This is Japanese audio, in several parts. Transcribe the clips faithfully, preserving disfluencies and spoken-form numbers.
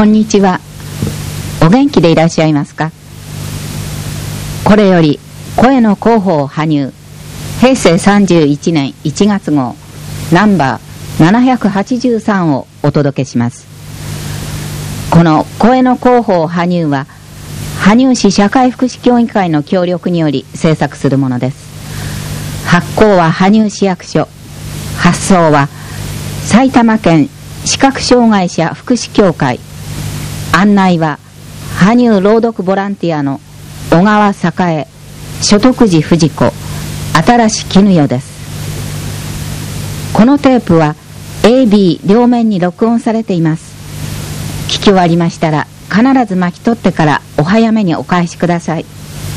こんにちは。お元気でいらっしゃいますか？これより声の広報羽生平成さんじゅういちねんいちがつ号ナンバーななひゃくはちじゅうさんをお届けします。この声の広報羽生は羽生市社会福祉協議会の協力により制作するものです。発行は羽生市役所、発送は埼玉県視覚障害者福祉協会、案内は羽生朗読ボランティアの小川栄、所得寺藤子、新し絹代です。このテープは エービー 両面に録音されています。聞き終わりましたら必ず巻き取ってからお早めにお返しください。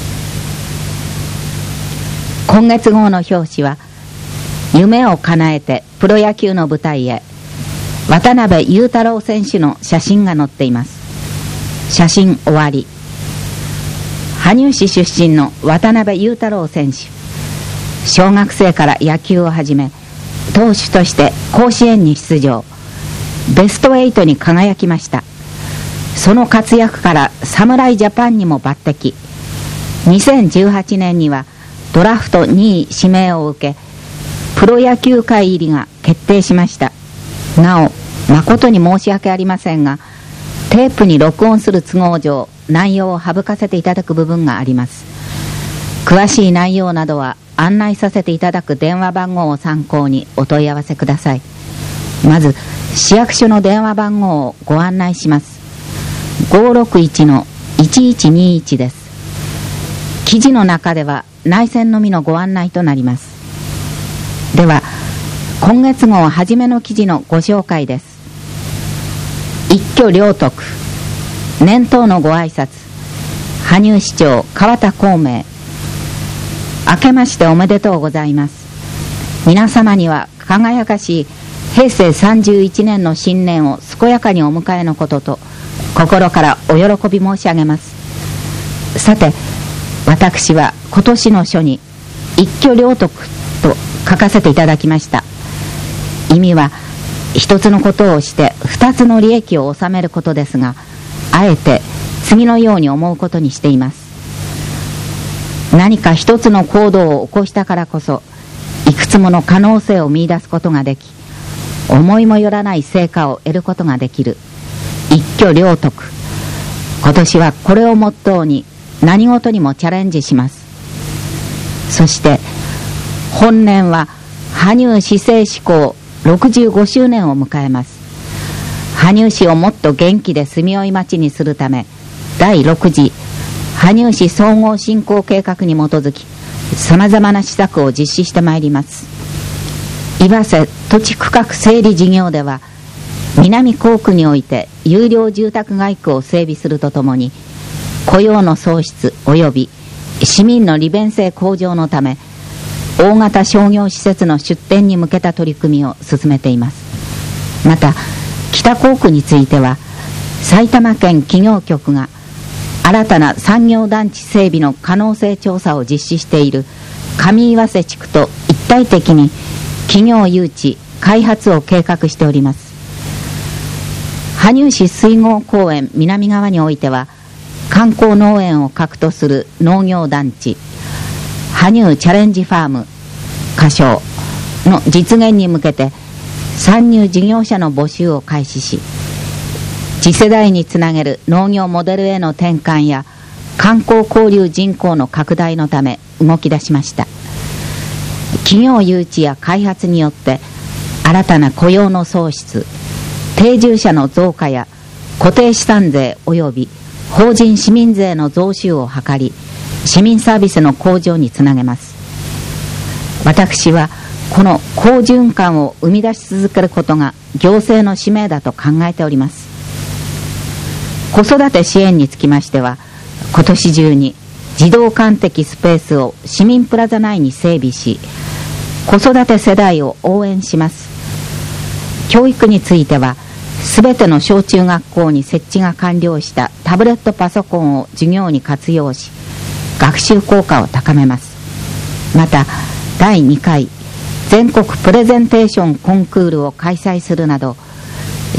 今月号の表紙は夢を叶えてプロ野球の舞台へ、渡辺裕太郎選手の写真が載っています。写真終わり。羽生市出身の渡辺裕太郎選手、小学生から野球を始め投手として甲子園に出場、ベストはちに輝きました。その活躍から侍ジャパンにも抜擢。にせんじゅうはちねんにはドラフトにい指名を受けプロ野球界入りが決定しました。なお誠に申し訳ありませんが、テープに録音する都合上内容を省かせていただく部分があります。詳しい内容などは案内させていただく電話番号を参考にお問い合わせください。まず市役所の電話番号をご案内します。 ごーろくいちのいちいちにいち です。記事の中では内線のみのご案内となります。では今月号初めの記事のご紹介です。一挙両得、年頭のご挨拶、羽生市長川田孔明。明けましておめでとうございます。皆様には輝かしい平成さんじゅういちねんの新年を健やかにお迎えのことと心からお喜び申し上げます。さて私は今年の書に一挙両得と書かせていただきました。意味は一つのことをして二つの利益を収めることですが、あえて次のように思うことにしています。何か一つの行動を起こしたからこそいくつもの可能性を見出すことができ、思いもよらない成果を得ることができる一挙両得。今年はこれをモットーに何事にもチャレンジします。そして本年は羽生市政施行ろくじゅうごしゅうねんを迎えます。羽生市をもっと元気で住みよい町にするため、だいろく次羽生市総合振興計画に基づきさまざまな施策を実施してまいります。岩瀬土地区画整理事業では南港区において有料住宅街区を整備するとともに、雇用の創出及び市民の利便性向上のため大型商業施設の出展に向けた取り組みを進めています。また北港区については埼玉県企業局が新たな産業団地整備の可能性調査を実施している上岩瀬地区と一体的に企業誘致開発を計画しております。羽生市水郷公園南側においては観光農園を核とする農業団地羽生チャレンジファーム仮称の実現に向けて参入事業者の募集を開始し、次世代につなげる農業モデルへの転換や観光交流人口の拡大のため動き出しました。企業誘致や開発によって新たな雇用の創出、定住者の増加や固定資産税及び法人市民税の増収を図り、市民サービスの向上につなげます。私はこの好循環を生み出し続けることが行政の使命だと考えております。子育て支援につきましては、今年中に児童館的スペースを市民プラザ内に整備し、子育て世代を応援します。教育についてはすべての小中学校に設置が完了したタブレットパソコンを授業に活用し、学習効果を高めます。まただいにかい全国プレゼンテーションコンクールを開催するなど、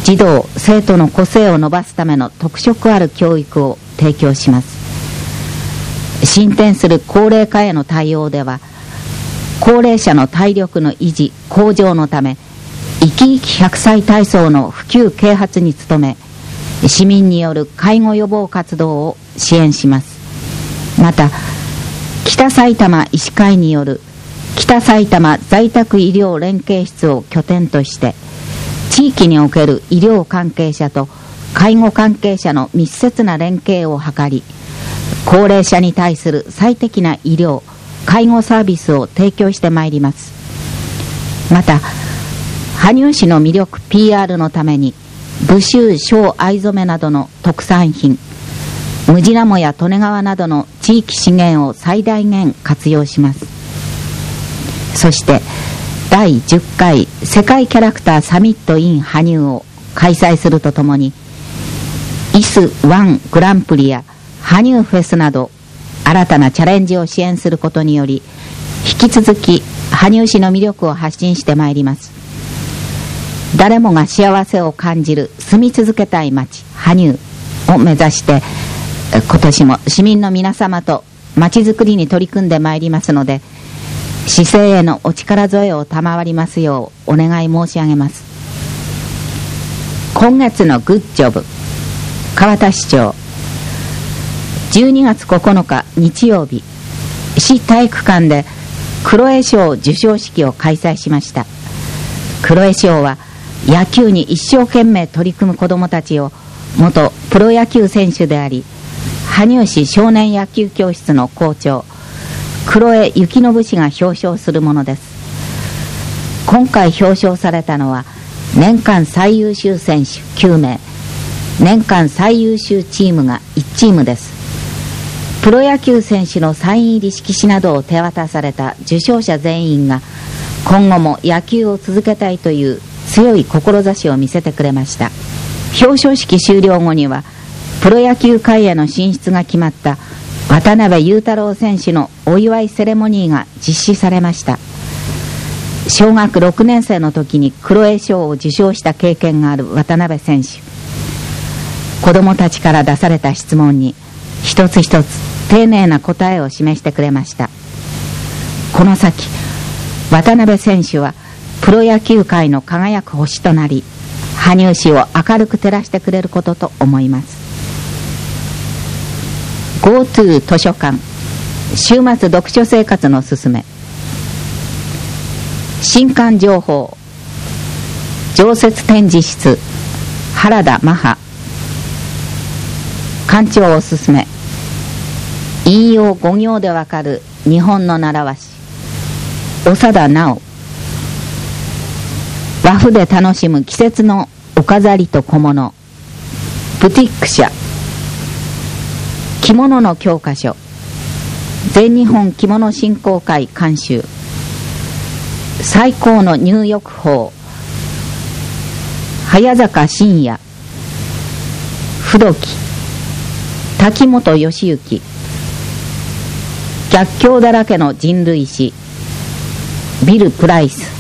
児童生徒の個性を伸ばすための特色ある教育を提供します。進展する高齢化への対応では、高齢者の体力の維持向上のため、生き生きひゃくさい体操の普及啓発に努め、市民による介護予防活動を支援します。また、北埼玉医師会による北埼玉在宅医療連携室を拠点として、地域における医療関係者と介護関係者の密接な連携を図り、高齢者に対する最適な医療・介護サービスを提供してまいります。また、羽生市の魅力 ピーアール のために、武州小藍染めなどの特産品、ムジナモや利根川などの地域資源を最大限活用します。そしてだいじゅっかい世界キャラクターサミット in 羽生を開催するとともに、イスワングランプリや羽生フェスなど新たなチャレンジを支援することにより、引き続き羽生市の魅力を発信してまいります。誰もが幸せを感じる住み続けたい街羽生を目指して、今年も市民の皆様と街づくりに取り組んでまいりますので、市政へのお力添えを賜りますようお願い申し上げます。今月のグッジョブ、川田市長。じゅうにがつここのか日曜日、市体育館でクロエ賞授賞式を開催しました。クロエ賞は野球に一生懸命取り組む子どもたちを元プロ野球選手であり、羽生市少年野球教室の校長黒江幸信氏が表彰するものです。今回表彰されたのは、年間最優秀選手きゅうめい、年間最優秀チームがいちチームです。プロ野球選手のサイン入り色紙などを手渡された受賞者全員が、今後も野球を続けたいという強い志を見せてくれました。表彰式終了後には、プロ野球界への進出が決まった渡辺裕太郎選手のお祝いセレモニーが実施されました。小学ろくねんせいの時にクロエ賞を受賞した経験がある渡辺選手。子どもたちから出された質問に一つ一つ丁寧な答えを示してくれました。この先、渡辺選手はプロ野球界の輝く星となり、羽生市を明るく照らしてくれることと思います。GoTo 図書館、週末読書生活のすすめ。新刊情報、常設展示室、原田マハ。館長おすすめ、引用ご行でわかる日本の習わし、長田直。和風で楽しむ季節のお飾りと小物、ブティック社。着物の教科書、全日本着物振興会監修。最高の入浴法、早坂信也。不時、滝本義行。逆境だらけの人類史、ビル・プライス。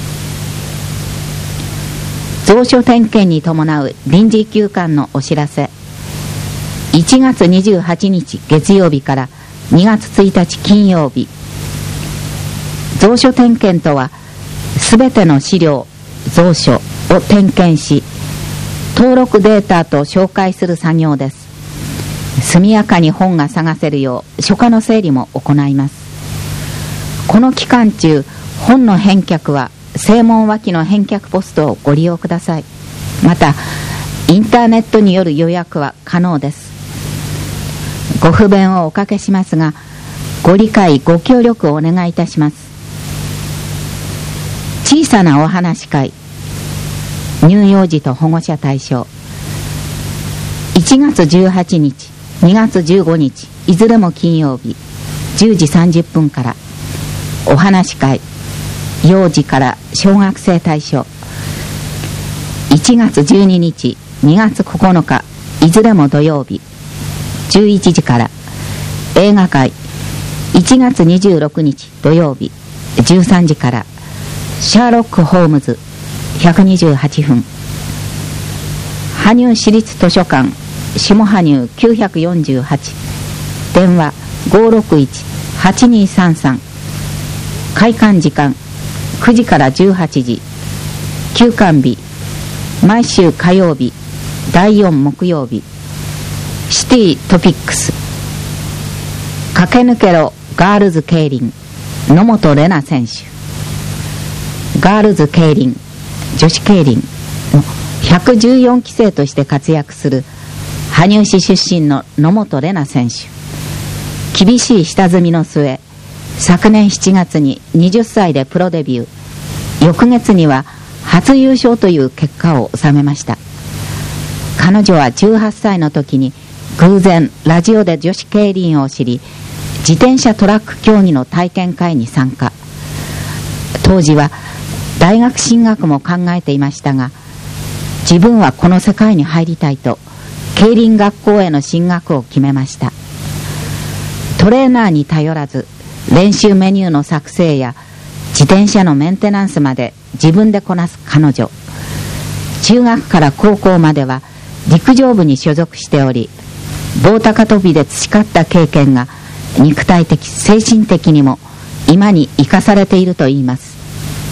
蔵書点検に伴う臨時休館のお知らせ。いちがつにじゅうはちにち月曜日からにがつついたち金曜日。蔵書点検とは、すべての資料、蔵書を点検し、登録データと紹介する作業です。速やかに本が探せるよう書架の整理も行います。この期間中、本の返却は正門脇の返却ポストをご利用ください。また、インターネットによる予約は可能です。ご不便をおかけしますが、ご理解ご協力をお願いいたします。小さなお話会、乳幼児と保護者対象。いちがつじゅうはちにち、にがつじゅうごにち、いずれも金曜日、じゅうじさんじゅっぷんから、お話会、幼児から小学生対象。いちがつじゅうににち、にがつここのか、いずれも土曜日、じゅういちじから、映画会、いちがつにじゅうろくにち土曜日、じゅうさんじから、シャーロック・ホームズひゃくにじゅうはちふん。 羽生市立図書館下羽生きゅうよんはち、電話 ごーろくいちはちにーさんさん。開館時間くじからじゅうはちじ。休館日毎週火曜日、だいよん木曜日。シティトピックス。駆け抜けろガールズ競輪野本玲奈選手。ガールズ競輪、女子競輪のひゃくじゅうよんきせいとして活躍する羽生市出身の野本玲奈選手。厳しい下積みの末、昨年しちがつにはたちでプロデビュー、翌月には初優勝という結果を収めました。彼女はじゅうはっさいの時に偶然ラジオで女子競輪を知り、自転車トラック競技の体験会に参加。当時は大学進学も考えていましたが、自分はこの世界に入りたいと競輪学校への進学を決めました。トレーナーに頼らず、練習メニューの作成や自転車のメンテナンスまで自分でこなす彼女。中学から高校までは陸上部に所属しており、棒高跳びで培った経験が肉体的精神的にも今に生かされているといいます。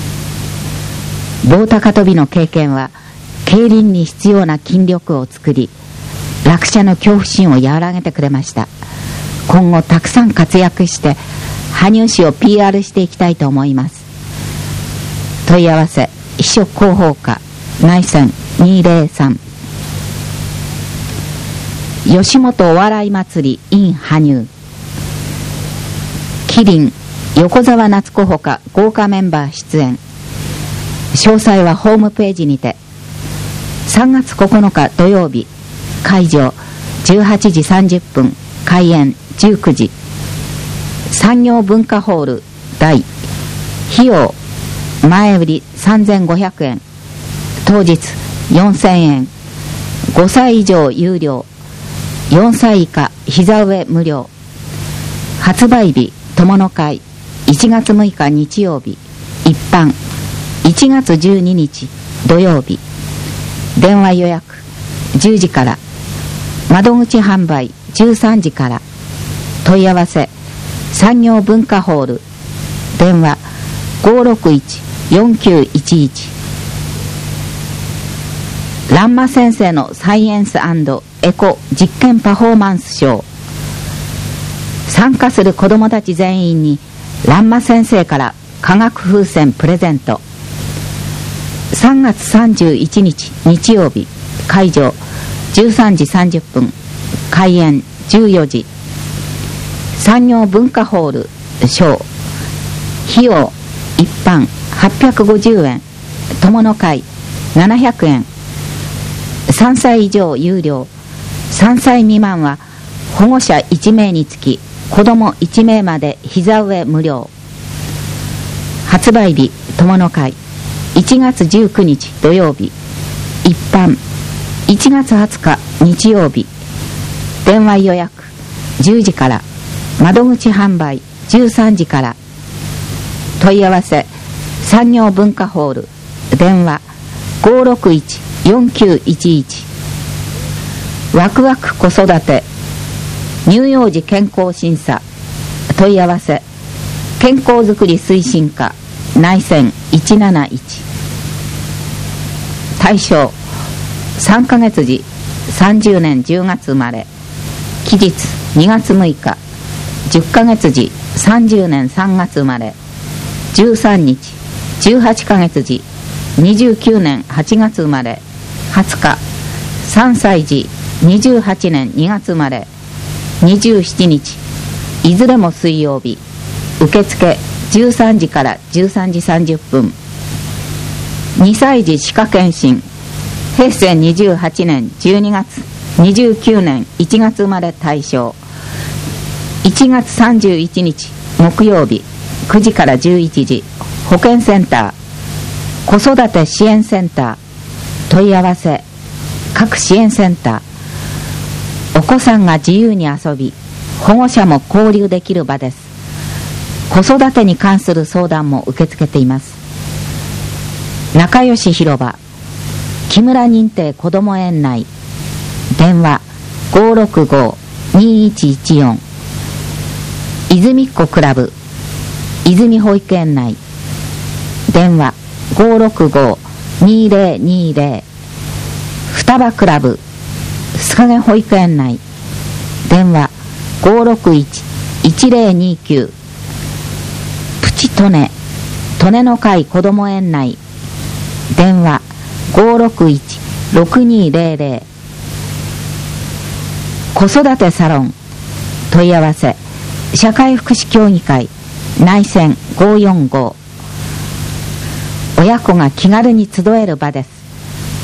棒高跳びの経験は競輪に必要な筋力を作り、落車の恐怖心を和らげてくれました。今後たくさん活躍して羽生市を ピーアール していきたいと思います。問い合わせ秘書広報課内線にーぜろさん。吉本お笑い祭り in 羽生。キリン横澤夏子ほか豪華メンバー出演。詳細はホームページにて。さんがつここのか土曜日、会場じゅうはちじさんじゅっぷん、開演じゅうくじ。産業文化ホール大。費用前売りさんぜんごひゃくえん、当日よんせんえん。ごさい以上有料、よんさい以下膝上無料。発売日友の会いちがつむいか日曜日、一般いちがつじゅうににち土曜日。電話予約じゅうじから、窓口販売じゅうさんじから。問い合わせ産業文化ホール、電話 ごーろくいちよんきゅういちいち。ランマ先生のサイエンス&エコ実験パフォーマンスショー。参加する子どもたち全員にランマ先生から化学風船プレゼント。さんがつさんじゅういちにち日曜日、会場じゅうさんじさんじゅっぷん、開演じゅうよじ。産業文化ホールショー。費用一般はっぴゃくごじゅうえん、友の会ななひゃくえん。さんさい以上有料、さんさい未満は保護者いちめいにつき子どもいちめいまで膝上無料。発売日友の会いちがつじゅうくにち土曜日、一般いちがつはつか日曜日。電話予約じゅうじから、窓口販売じゅうさんじから。問い合わせ産業文化ホール、電話ごーろくいちよんきゅういちいち。ワクワク子育て乳幼児健康審査。問い合わせ健康づくり推進課内線いちなないち。対象さんかげつじさんじゅうねんじゅうがつ生まれ、期日にがつむいか、じゅっかげつじさんじゅうねんさんがつ生まれ、じゅうさんにちじゅうはちかげつじにじゅうきゅうねんはちがつ生まれ、はつかさんさいじにじゅうはちねんにがつ生まれ、にじゅうしちにちいずれも水曜日。受付じゅうさんじからじゅうさんじさんじゅっぷん。にさいじ歯科検診、へいせいにじゅうはちねんじゅうにがつ、にじゅうきゅうねんいちがつ生まれ対象。いちがつさんじゅういちにち木曜日、くじからじゅういちじ、保健センター、子育て支援センター。問い合わせ各支援センター。お子さんが自由に遊び、保護者も交流できる場です。子育てに関する相談も受け付けています。仲良し広場、 木村認定こども園内電話 ごーろくごーにーいちいちよん 泉っ子クラブ泉保育園内電話 ごーろくごーにーぜろにーぜろ 双葉クラブ須賀保育園内電話 ごーろくいちいちぜろにきゅう プチトネトネの会こども園内電話 ごーろくいちろくにーぜろぜろ 子育てサロン問い合わせ社会福祉協議会内線ごーよんご親子が気軽に集える場です。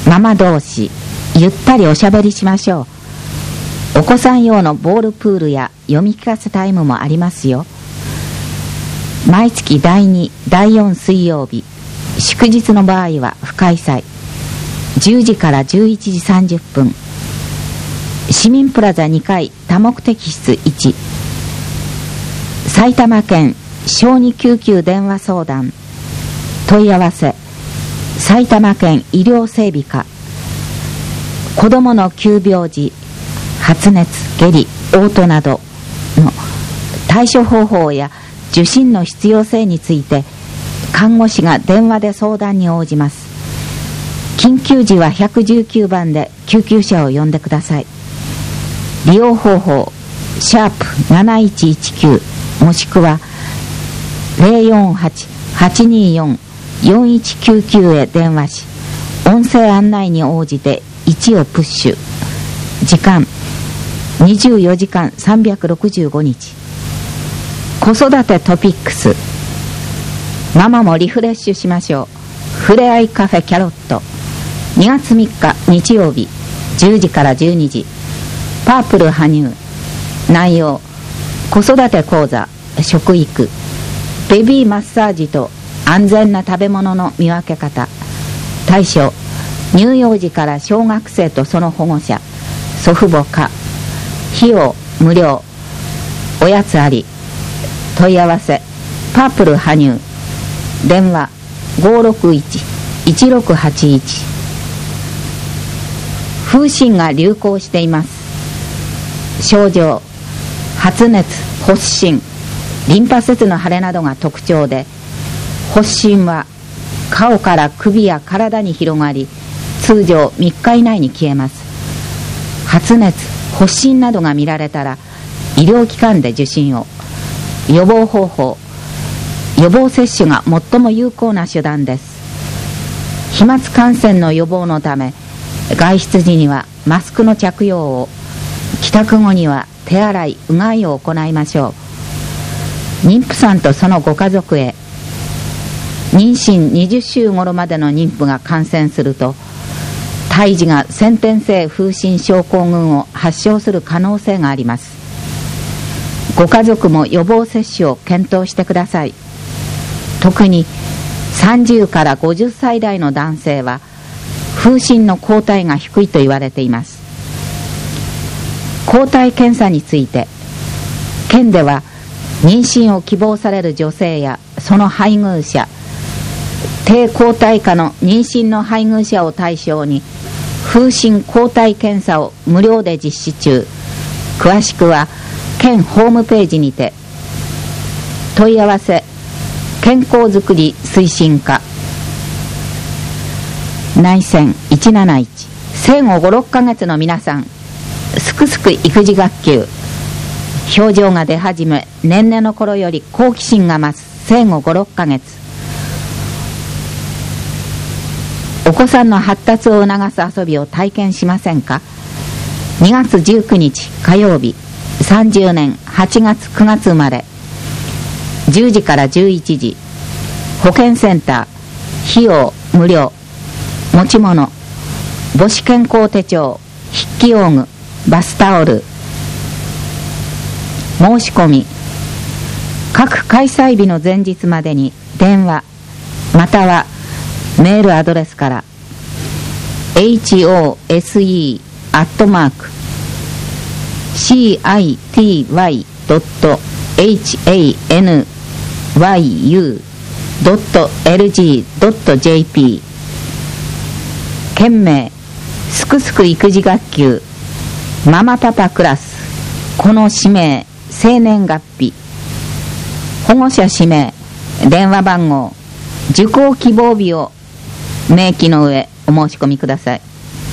ママ同士ゆったりおしゃべりしましょう。お子さん用のボールプールや読み聞かせタイムもありますよ。毎月だいに、だいよん水曜日、祝日の場合は不開催。じゅうじからじゅういちじさんじゅっぷん。市民プラザにかい多目的室いち。埼玉県小児救急電話相談。問い合わせ埼玉県医療整備課。子どもの急病時、発熱、下痢、嘔吐などの対処方法や受診の必要性について看護師が電話で相談に応じます。緊急時はいちいちきゅうばんで救急車を呼んでください。利用方法シャープなないちいちきゅうもしくは ゼロよんはち はちにーよん よんいちきゅうきゅう へ電話し、音声案内に応じていちをプッシュ。時間にじゅうよじかんさんびゃくろくじゅうごにち。子育てトピックス。ママもリフレッシュしましょう。ふれあいカフェキャロット。にがつみっか日曜日じゅうじからじゅうにじ。パープル羽生。内容子育て講座、食育、ベビーマッサージと安全な食べ物の見分け方。対象乳幼児から小学生とその保護者、祖父母か。費用無料。おやつあり。問い合わせパープル羽生。電話 ごーろくいち いちろくはちいち。風疹が流行しています。症状発熱、発疹、リンパ節の腫れなどが特徴で、発疹は顔から首や体に広がり、通常みっか以内に消えます。発熱、発疹などが見られたら医療機関で受診を。予防方法予防接種が最も有効な手段です。飛沫感染の予防のため、外出時にはマスクの着用を、帰宅後には手洗い、うがいを行いましょう。妊婦さんとそのご家族へ。妊娠にじゅっしゅう頃までの妊婦が感染すると、胎児が先天性風疹症候群を発症する可能性があります。ご家族も予防接種を検討してください。特にさんじゅうからごじゅっさい代の男性は風疹の抗体が低いと言われています。抗体検査について、県では妊娠を希望される女性やその配偶者、低抗体下の妊娠の配偶者を対象に風疹抗体検査を無料で実施中。詳しくは県ホームページにて。問い合わせ健康づくり推進課。内線いちなないち。生後ご、ろっかげつの皆さん、すくすく育児学級。表情が出始め、年々の頃より好奇心が増す生後ご、ろっかげつ。お子さんの発達を促す遊びを体験しませんか。にがつじゅうくにち火曜日、さんじゅうねんはちがつくがつ生まれ、じゅうじからじゅういちじ。保健センター。費用無料。持ち物母子健康手帳、筆記用具、バスタオル。申し込み各開催日の前日までに電話またはメールアドレスから エイチオーエスイー アットマーク シーアイティーワイ ドット エイチエーエヌワイユー ドット エルジー ドット ジェーピー県名すくすく育児学級ママパパクラス、この氏名、生年月日、保護者氏名、電話番号、受講希望日を明記の上お申し込みください。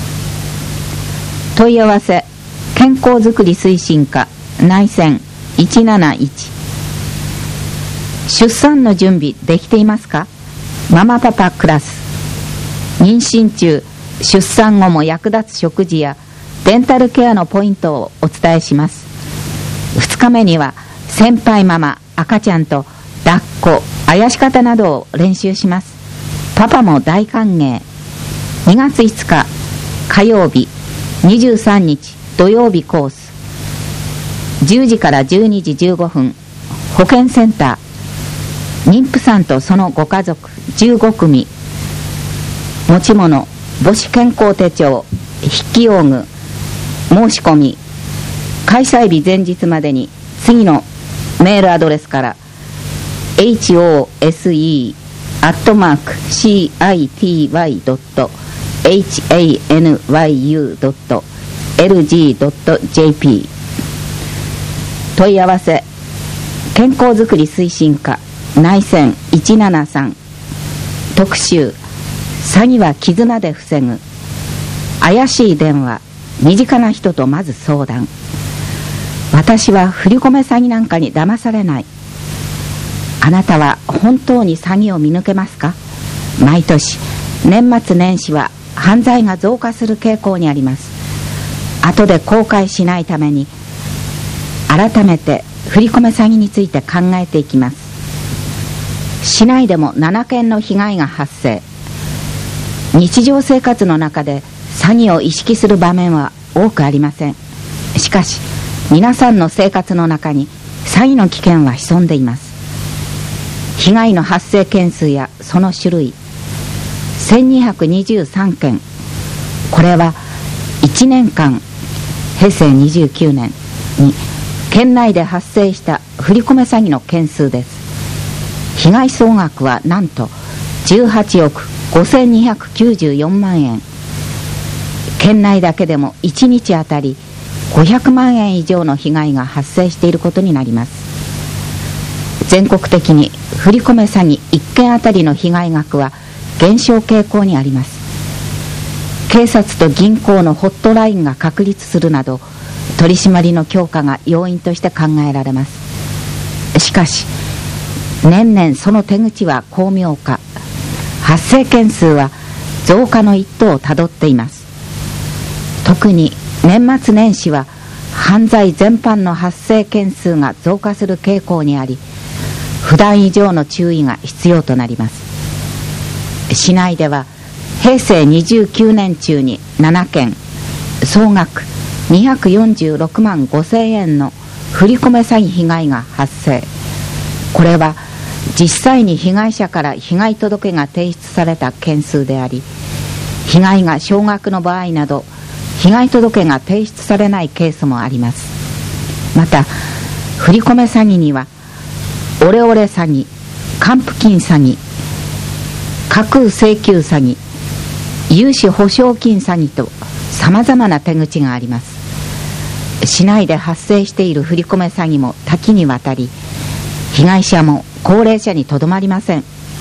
問い合わせ健康づくり推進課内線いちなないち。出産の準備できていますか？ママパパクラス。妊娠中、出産後も役立つ食事やデンタルケアのポイントをお伝えします。ふつかめには先輩ママ、赤ちゃんと抱っこ、あやし方などを練習します。パパも大歓迎。にがついつか火曜日、にじゅうさんにち土曜日コース。じゅうじからじゅうにじじゅうごふん、保健センター。妊婦さんとそのご家族じゅうごくみ。持ち物、母子健康手帳、筆記用具。申し込み、開催日前日までに次のメールアドレスから ホセ アットマーク シーアイティーワイドットハンユードットエルジードットジェーピー。 問い合わせ健康づくり推進課内線いちななさん。特集詐欺は絆で防ぐ。怪しい電話、身近な人とまず相談。私は振り込め詐欺なんかに騙されない。あなたは本当に詐欺を見抜けますか？毎年年末年始は犯罪が増加する傾向にあります。後で後悔しないために改めて振り込め詐欺について考えていきます。市内でもななけんの被害が発生。日常生活の中で詐欺を意識する場面は多くありません。しかし皆さんの生活の中に詐欺の危険は潜んでいます。被害の発生件数やその種類せんにひゃくにじゅうさんけん。これはいちねんかん、へいせいにじゅうきゅうねんに県内で発生した振り込め詐欺の件数です。被害総額はなんとじゅうはちおくごせんにひゃくきゅうじゅうよんまんえん。県内だけでもいちにちあたりごひゃくまんえん以上の被害が発生していることになります。全国的に振り込め詐欺いっけんあたりの被害額は減少傾向にあります。警察と銀行のホットラインが確立するなど取り締まりの強化が要因として考えられます。しかし年々その手口は巧妙化、発生件数は増加の一途をたどっています。特に年末年始は犯罪全般の発生件数が増加する傾向にあり、普段以上の注意が必要となります。市内ではへいせいにじゅうきゅうねん中にななけん、総額にひゃくよんじゅうろくまんごせんえんの振り込め詐欺被害が発生。これは実際に被害者から被害届が提出された件数であり、被害が少額の場合など被害届が提出されないケースもあります。また振り込め詐欺にはオレオレ詐欺、還付金詐欺、架空請求詐欺、融資保証金詐欺とさまざまな手口があります。市内で発生している振り込め詐欺も多岐にわたり、被害者も高齢者にとどまりません。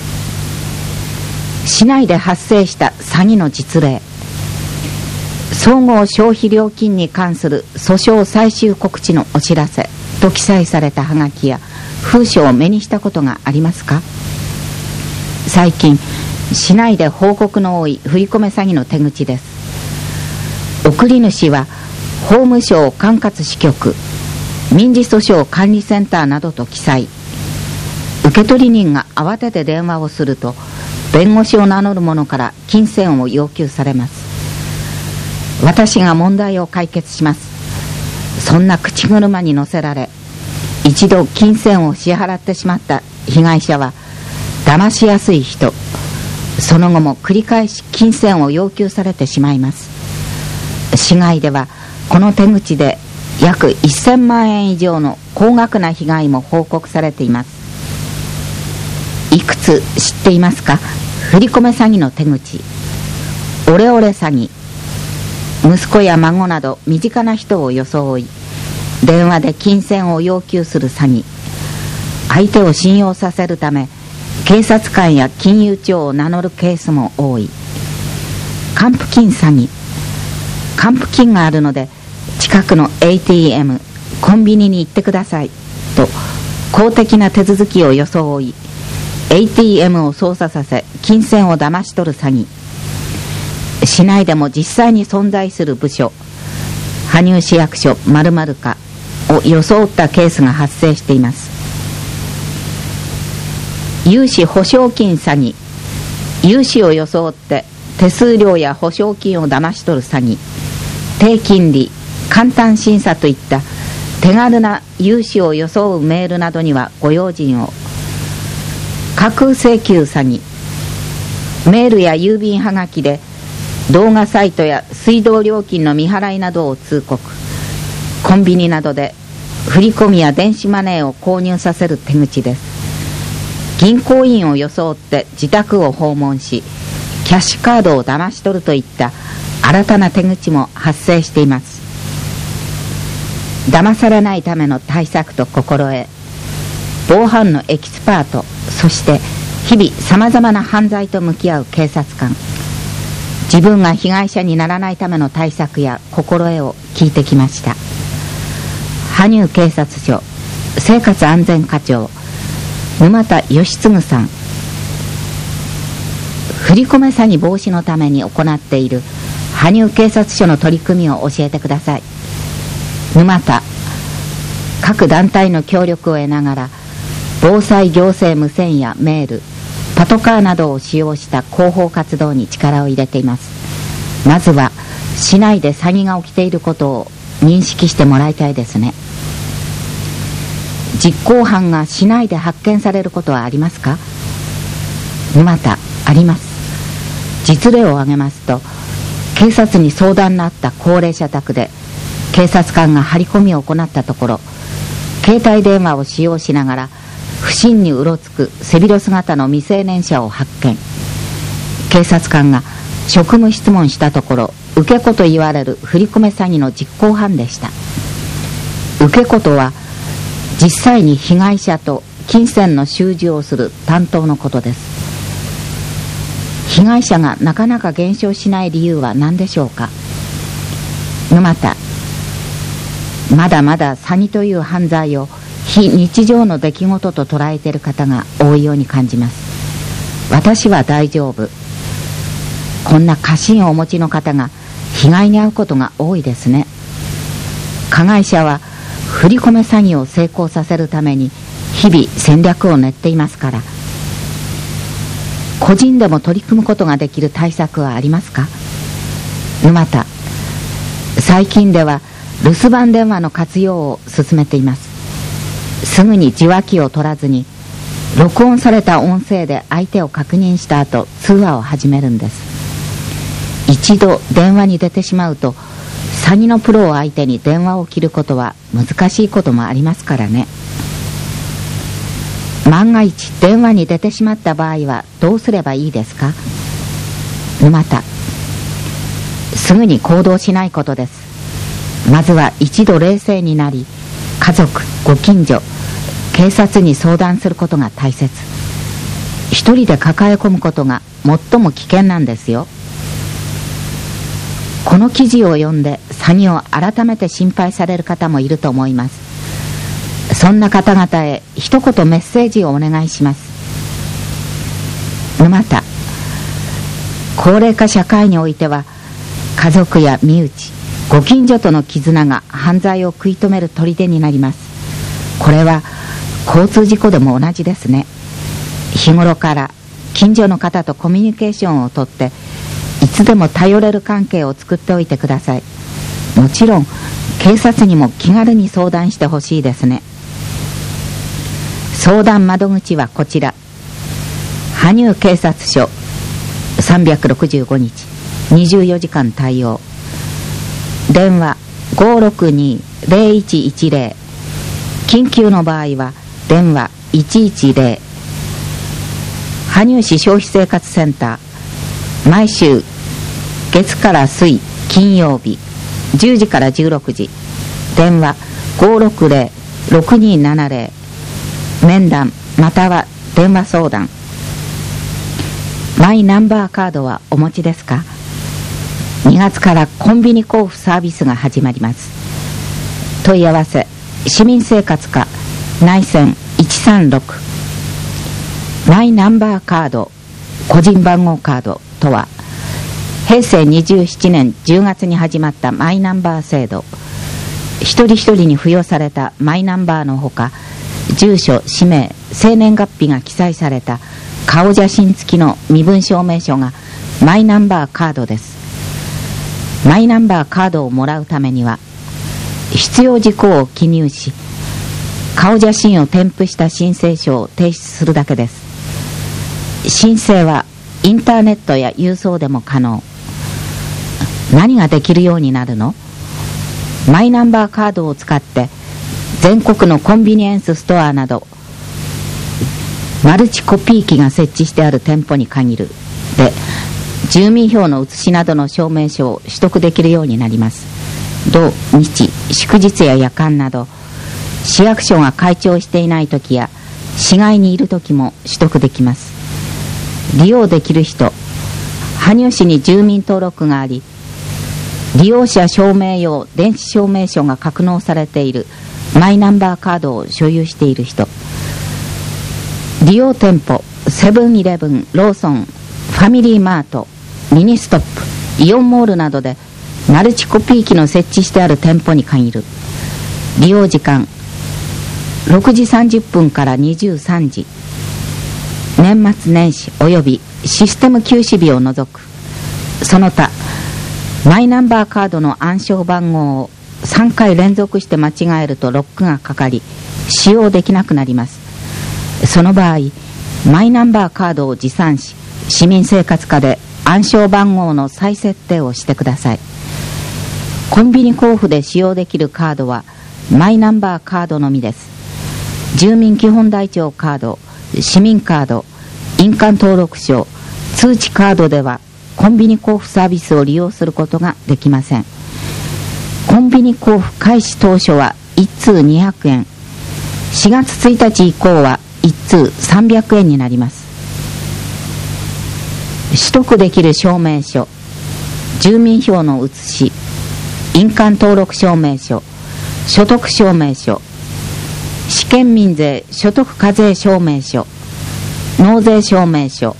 市内で発生した詐欺の実例、総合消費料金に関する訴訟最終告知のお知らせと記載されたはがきや封書を目にしたことがありますか？最近市内で報告の多い振り込め詐欺の手口です。送り主は法務省管轄支局、民事訴訟管理センターなどと記載。受取人が慌てて電話をすると、弁護士を名乗る者から金銭を要求されます。私が問題を解決します。そんな口車に乗せられ、一度金銭を支払ってしまった被害者は騙しやすい人、その後も繰り返し金銭を要求されてしまいます。市外ではこの手口で約せんまんえん以上の高額な被害も報告されています。いくつ知っていますか？振り込め詐欺の手口。 オレオレ詐欺、息子や孫など身近な人を装い電話で金銭を要求する詐欺、相手を信用させるため警察官や金融庁を名乗るケースも多い。還付金詐欺、還付金があるので近くの エーティーエム コンビニに行ってくださいと公的な手続きを装い エーティーエム を操作させ金銭を騙し取る詐欺、市内でも実際に存在する部署、羽生市役所〇〇課を装ったケースが発生しています。融資保証金詐欺、融資を装って手数料や保証金を騙し取る詐欺、低金利、簡単審査といった手軽な融資を装うメールなどにはご用心を。架空請求詐欺、メールや郵便はがきで動画サイトや水道料金の未払いなどを通告、コンビニなどで振り込みや電子マネーを購入させる手口です。銀行員を装って自宅を訪問しキャッシュカードを騙し取るといった新たな手口も発生しています。騙されないための対策と心得、防犯のエキスパート、そして日々さまざまな犯罪と向き合う警察官、自分が被害者にならないための対策や心得を聞いてきました。羽生警察署生活安全課長沼田義嗣さん、振り込め詐欺防止のために行っている羽生警察署の取り組みを教えてください。沼田、各団体の協力を得ながら防災行政無線やメール、パトカーなどを使用した広報活動に力を入れています。まずは市内で詐欺が起きていることを認識してもらいたいですね。実行犯が市内で発見されることはありますか？沼田、あります。実例を挙げますと、警察に相談のあった高齢者宅で警察官が張り込みを行ったところ、携帯電話を使用しながら不審にうろつく背広姿の未成年者を発見。警察官が職務質問したところ、受け子と言われる振り込め詐欺の実行犯でした。受け子とは実際に被害者と金銭の収受をする担当のことです。被害者がなかなか減少しない理由は何でしょうか？沼田、まだまだ詐欺という犯罪を非日常の出来事と捉えている方が多いように感じます。私は大丈夫。こんな過信をお持ちの方が被害に遭うことが多いですね。加害者は振り込め詐欺を成功させるために日々戦略を練っていますから。個人でも取り組むことができる対策はありますか？沼田、最近では留守番電話の活用を進めています。すぐに受話器を取らずに録音された音声で相手を確認した後通話を始めるんです。一度電話に出てしまうと詐欺のプロを相手に電話を切ることは難しいこともありますからね。万が一電話に出てしまった場合はどうすればいいですか？沼田、すぐに行動しないことです。まずは一度冷静になり、家族、ご近所、警察に相談することが大切。一人で抱え込むことが最も危険なんですよ。この記事を読んで詐欺を改めて心配される方もいると思います。そんな方々へ一言メッセージをお願いします。沼田、高齢化社会においては家族や身内、ご近所との絆が犯罪を食い止める砦になります。これは交通事故でも同じですね。日頃から近所の方とコミュニケーションをとっていつでも頼れる関係を作っておいてください。もちろん警察にも気軽に相談してほしいですね。相談窓口はこちら、羽生警察署さんびゃくろくじゅうごにちにじゅうよじかん対応、電話 ごーろくにーぜろいちいちぜろ、緊急の場合は電話いちいちぜろ、羽生市消費生活センター、毎週月から水金曜日じゅうじからじゅうろくじ、電話 ごーろくぜろろくにーななぜろ、面談または電話相談。マイナンバーカードはお持ちですか？にがつからコンビニ交付サービスが始まります。問い合わせ市民生活課内線いちさんろく。マイナンバーカード個人番号カードとは、へいせいにじゅうななねんじゅうがつに始まったマイナンバー制度。一人一人に付与されたマイナンバーのほか、住所、氏名、生年月日が記載された顔写真付きの身分証明書がマイナンバーカードです。マイナンバーカードをもらうためには、必要事項を記入し、顔写真を添付した申請書を提出するだけです。申請はインターネットや郵送でも可能。何ができるようになるの？マイナンバーカードを使って全国のコンビニエンスストアなどマルチコピー機が設置してある店舗に限るで、住民票の写しなどの証明書を取得できるようになります。土日祝日や夜間など市役所が開庁していない時や市外にいる時も取得できます。利用できる人、羽生市に住民登録があり、利用者証明用電子証明書が格納されているマイナンバーカードを所有している人、利用店舗セブンイレブン、ローソン、ファミリーマート、ミニストップ、イオンモールなどでマルチコピー機の設置してある店舗に限る。利用時間ろくじさんじゅっぷんからにじゅうさんじ、年末年始およびシステム休止日を除く。その他マイナンバーカードの暗証番号をさんかい連続して間違えるとロックがかかり使用できなくなります。その場合、マイナンバーカードを持参し、市民生活課で暗証番号の再設定をしてください。コンビニ交付で使用できるカードはマイナンバーカードのみです。住民基本台帳カード、市民カード、印鑑登録証、通知カードではコンビニ交付サービスを利用することができません。コンビニ交付開始当初はいちつうにひゃくえん、しがつついたち以降はいちつうさんびゃくえんになります。取得できる証明書、住民票の写し、印鑑登録証明書、所得証明書、試験民税所得課税証明書、納税証明書。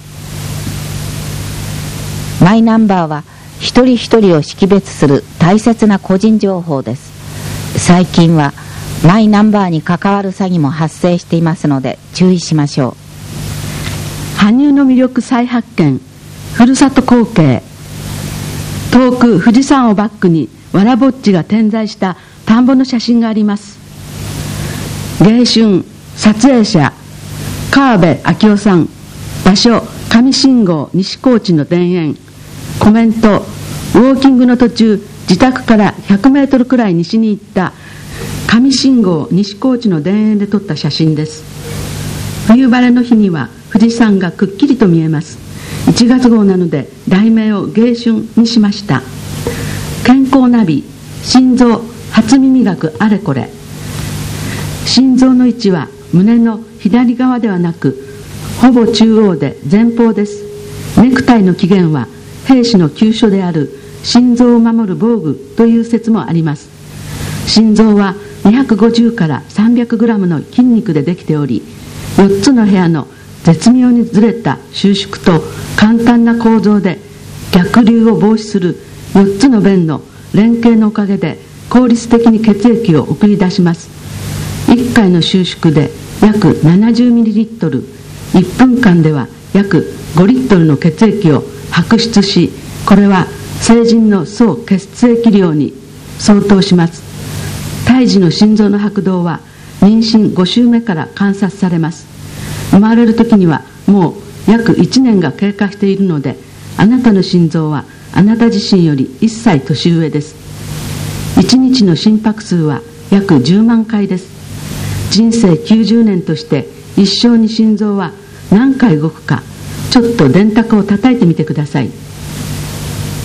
マイナンバーは一人一人を識別する大切な個人情報です。最近はマイナンバーに関わる詐欺も発生していますので注意しましょう。 羽生の魅力再発見、ふるさと光景。遠く富士山をバックにわらぼっちが点在した田んぼの写真があります。迎春、撮影者川辺明夫さん。場所上信号西高地の田園。コメント、ウォーキングの途中、自宅からひゃくメートルくらい西に行った上信号西高地の田園で撮った写真です。冬晴れの日には富士山がくっきりと見えます。いちがつ号なので題名を迎春にしました。健康ナビ、心臓初耳学あれこれ。心臓の位置は胸の左側ではなくほぼ中央で前方です。ネクタイの起源は兵士の急所である心臓を守る防具という説もあります。心臓はにひゃくごじゅうからさんびゃくグラムの筋肉でできており、よっつの部屋の絶妙にずれた収縮と簡単な構造で逆流を防止するよっつの弁の連携のおかげで効率的に血液を送り出します。いっかいの収縮で約 ななじゅうミリリットル、いっぷんかんでは約ごリットルの血液を排出し、これは成人の総血液量に相当します。胎児の心臓の拍動は妊娠ご週目から観察されます。生まれる時にはもう約いちねんが経過しているので、あなたの心臓はあなた自身よりいっさい年上です。いちにちの心拍数は約じゅうまんかいです。人生きゅうじゅうねんとして一生に心臓は何回動くか、ちょっと電卓を叩いてみてください。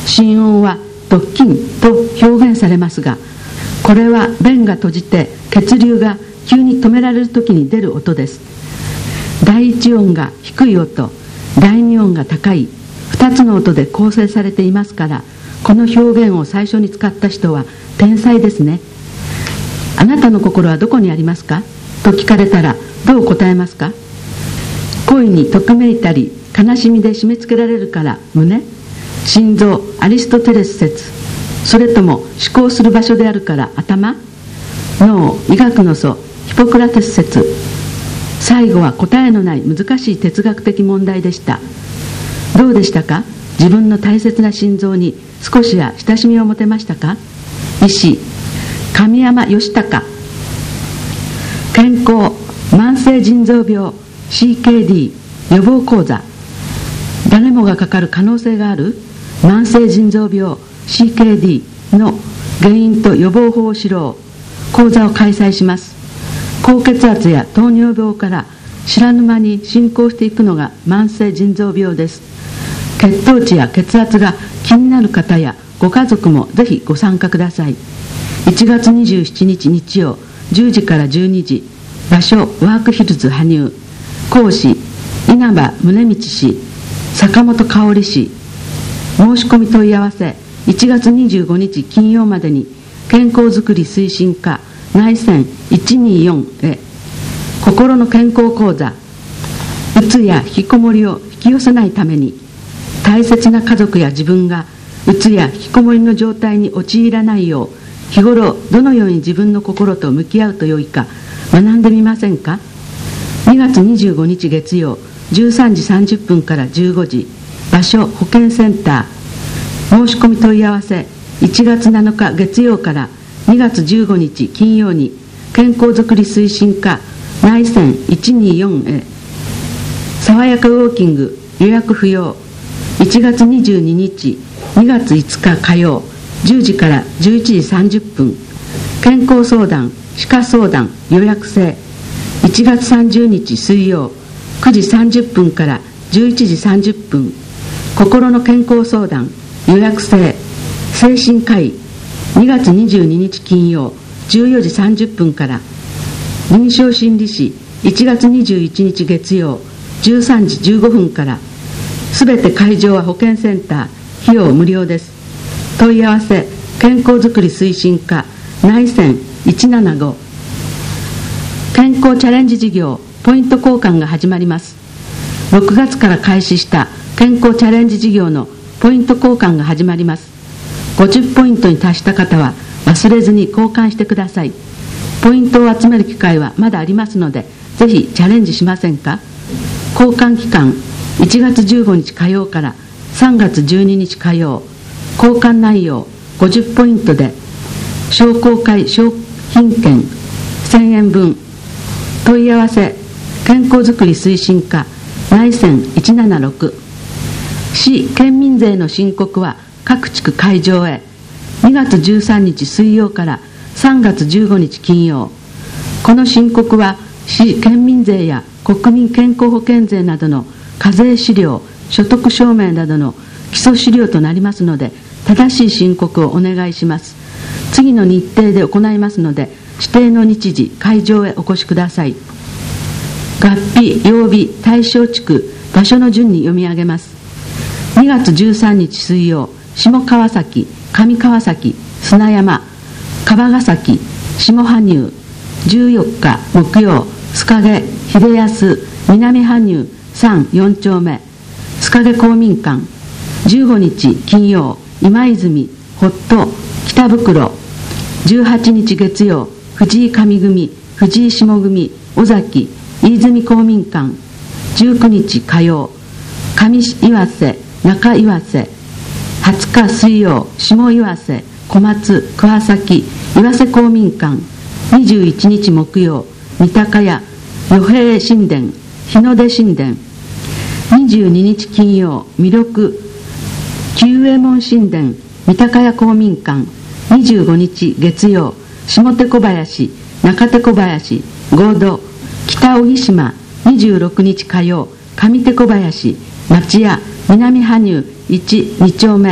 心音は突筋と表現されますが、これは弁が閉じて血流が急に止められる時に出る音です。第一音が低い音、第二音が高いふたつの音で構成されていますから、この表現を最初に使った人は天才ですね。あなたの心はどこにありますかと聞かれたらどう答えますか？恋にときめいたり悲しみで締め付けられるから胸、心臓アリストテレス説、それとも思考する場所であるから頭、脳医学の祖ヒポクラテス説。最後は答えのない難しい哲学的問題でした。どうでしたか？自分の大切な心臓に少しは親しみを持てましたか？医師神山義孝。健康慢性腎臓病 シーケーディー 予防講座。誰もがかかる可能性がある慢性腎臓病 シーケーディー の原因と予防法を知ろう講座を開催します。高血圧や糖尿病から知らぬ間に進行していくのが慢性腎臓病です。血糖値や血圧が気になる方やご家族もぜひご参加ください。いちがつにじゅうしちにち日曜じゅうじからじゅうにじ、場所ワークヒルズ羽生、講師稲葉宗道氏、坂本香織氏。申し込み問い合わせいちがつにじゅうごにち金曜までに健康づくり推進課内線いちによんへ。心の健康講座。うつや引きこもりを引き寄せないために、大切な家族や自分がうつや引きこもりの状態に陥らないよう、日頃どのように自分の心と向き合うとよいか学んでみませんか？にがつにじゅうごにち月曜じゅうさんじさんじゅっぷんからじゅうごじ、場所保健センター。申し込み問い合わせいちがつなのか月曜からにがつじゅうごにち金曜に健康づくり推進課内線いちによんへ。爽やかウォーキング予約不要。いちがつにじゅうににちにがついつか火曜じゅうじからじゅういちじさんじゅっぷん。健康相談歯科相談予約制。いちがつさんじゅうにち水曜くじさんじゅっぷんからじゅういちじさんじゅっぷん。心の健康相談予約制。精神科医にがつにじゅうににち金曜じゅうよじさんじゅっぷんから。臨床心理士いちがつにじゅういちにち月曜じゅうさんじじゅうごふんから。すべて会場は保健センター、費用無料です。問い合わせ健康づくり推進課内線いちななご。健康チャレンジ事業ポイント交換が始まります。ろくがつから開始した健康チャレンジ事業のポイント交換が始まります。ごじゅっポイントに達した方は忘れずに交換してください。ポイントを集める機会はまだありますので、ぜひチャレンジしませんか？交換期間いちがつじゅうごにち火曜からさんがつじゅうににち火曜。交換内容ごじゅっポイントで商工会商品券せんえんぶん。問い合わせ健康づくり推進課内線いちななろく。市県民税の申告は各地区会場へ。にがつじゅうさんにち水曜からさんがつじゅうごにち金曜。この申告は市県民税や国民健康保険税などの課税資料、所得証明などの基礎資料となりますので、正しい申告をお願いします。次の日程で行いますので、指定の日時会場へお越しください。月日曜日対象地区場所の順に読み上げます。にがつじゅうさんにち水曜下川崎上川崎砂山川ヶ崎下羽生。じゅうよっか木曜須影秀康南羽生さんよんちょうめ須影公民館。じゅうごにち金曜今泉堀戸北袋。じゅうはちにち月曜藤井上組藤井下組尾崎飯泉公民館。じゅうくにち火曜上岩瀬中岩瀬。はつか水曜下岩瀬小松桑崎岩瀬公民館。にじゅういちにち木曜三鷹屋与平神殿日の出神殿。にじゅうににち金曜魅力久右衛門神殿三鷹屋公民館。にじゅうごにち月曜下手小林中手小林合同北荻島。にじゅうろくにち火曜上手小林町屋南羽生いちにちょうめ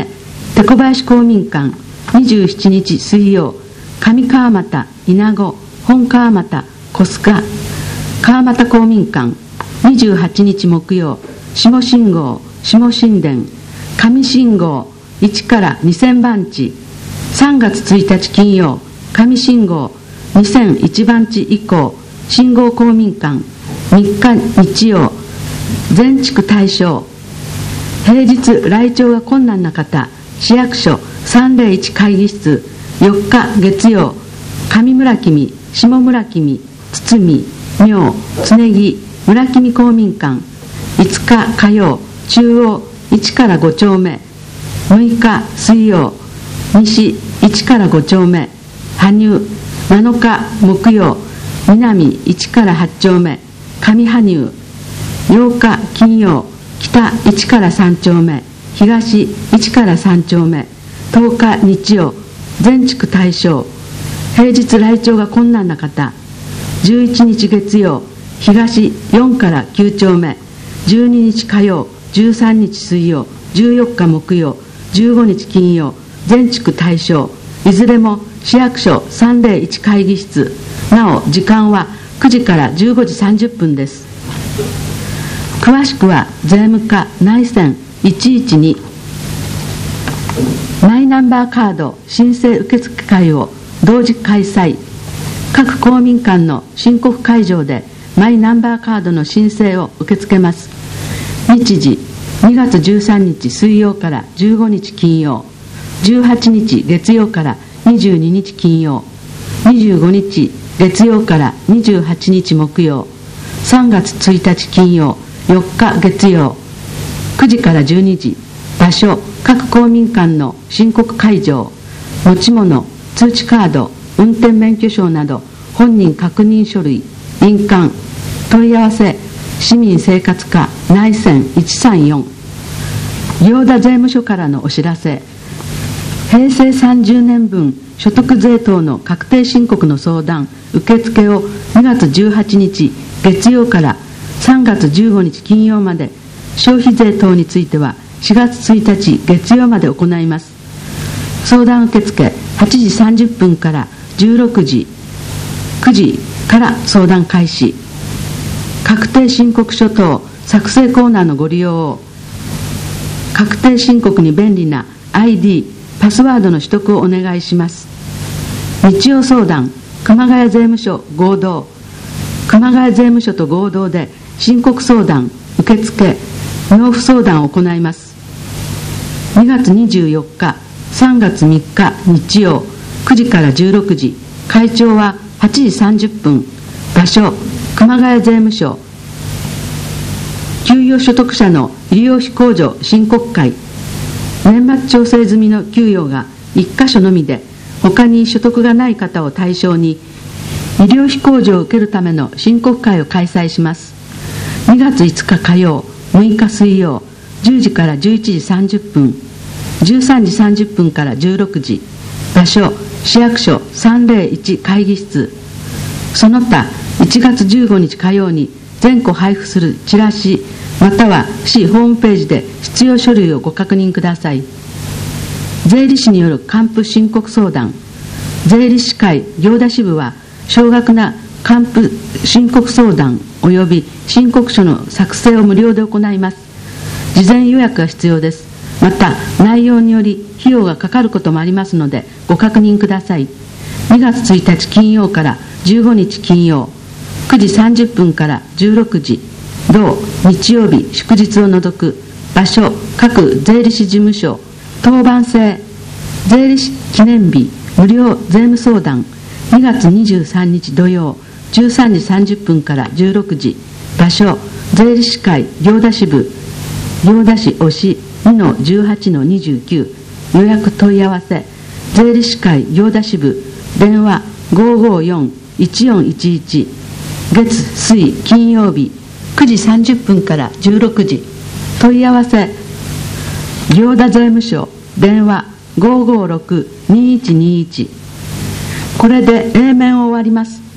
手小林公民館にじゅうしちにち水曜、上川俣、稲子、本川俣、小須賀。川俣公民館にじゅうはちにち木曜、下信号、下神殿、上信号いちからにせんばんち。さんがつついたち金曜、上信号にせんいちばんち以降、信号公民館みっか日曜、全地区対象。平日来庁が困難な方、市役所さんぜろいち会議室。よっか月曜、上村君、下村君、堤、妙、常木、村君公民館。いつか火曜、中央いちからごちょうめ。むいか水曜、西いちからごちょうめ。羽生。なのか木曜、南いちからはちちょうめ。上羽生。ようか金曜、北いちからさんちょうめ。東いちからさんちょうめ。とおか日曜、全地区対象。平日来庁が困難な方、じゅういちにち月曜、東よんからきゅうちょうめ。じゅうににち火曜、じゅうさんにち水曜、じゅうよっか木曜、じゅうごにち金曜、全地区対象。いずれも市役所さんぜろいち会議室。なお時間はくじからじゅうごじさんじゅっぷんです。詳しくは税務課内線いちいちにマイナンバーカード申請受付会を同時開催。各公民館の申告会場でマイナンバーカードの申請を受け付けます。日時にがつじゅうさんにち水曜からじゅうごにち金曜、じゅうはちにち月曜からにじゅうににち金曜、にじゅうごにち月曜からにじゅうはちにち木曜、さんがつついたち金曜、よっか月曜、くじからじゅうにじ。場所各公民館の申告会場。持ち物通知カード、運転免許証など本人確認書類、印鑑。問い合わせ市民生活課内線いちさんよん。行田税務署からのお知らせ。平成さんじゅうねんぶん所得税等の確定申告の相談受付をにがつじゅうはちにち月曜からさんがつじゅうごにち金曜まで、消費税等についてはしがつついたち月曜まで行います。相談受付はちじさんじゅっぷんからじゅうろくじ、くじから相談開始。確定申告書等作成コーナーのご利用を。確定申告に便利な アイディー、パスワードの取得をお願いします。日曜相談熊谷税務署合同。熊谷税務署と合同で申告相談受付納付相談を行います。にがつにじゅうよっか、さんがつみっか日曜、くじからじゅうろくじ。会長ははちじさんじゅっぷん。場所熊谷税務署。給与所得者の医療費控除申告会。年末調整済みの給与がいっかしょのみで、他に所得がない方を対象に医療費控除を受けるための申告会を開催します。にがついつか火曜、むいか水曜、じゅうじからじゅういちじさんじゅっぷん、じゅうさんじさんじゅっぷんからじゅうろくじ。場所市役所さんぜろいち会議室。その他いちがつじゅうごにち火曜に全戸配布するチラシまたは市ホームページで必要書類をご確認ください。税理士による還付申告相談。税理士会行田支部は少額な還付申告相談及び申告書の作成を無料で行います。事前予約が必要です。また内容により費用がかかることもありますのでご確認ください。にがつついたち金曜からじゅうごにち金曜、くじさんじゅっぷんからじゅうろくじ。同日曜日祝日を除く。場所各税理士事務所。当番制税理士記念日無料税務相談。にがつにじゅうさんにち土曜、じゅうさんじさんじゅっぷんからじゅうろくじ。場所税理士会行田支部、行田市押し にのじゅうはちのにじゅうきゅう。予約問い合わせ税理士会行田支部。電話ごーごーよん いちよんいちいち。月水金曜日くじさんじゅっぷんからじゅうろくじ。問い合わせ行田税務署。電話ごーごーろく にいちにいち。これで A 面を終わります。